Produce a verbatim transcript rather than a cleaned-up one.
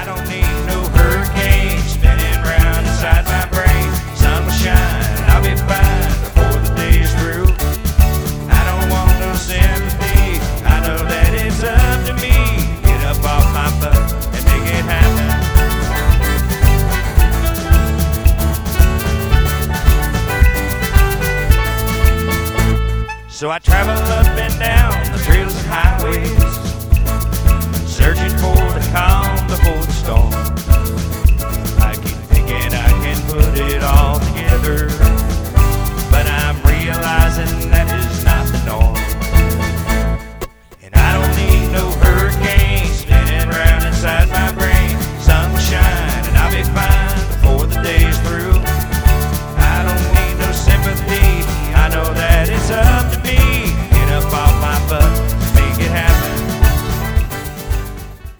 don't need no hurricane spinning round inside my brain. Sun will shine, I'll be fine before the day is through. I don't want no sympathy, I know that it's up to me. Get up off my butt and make it happen. So I travel up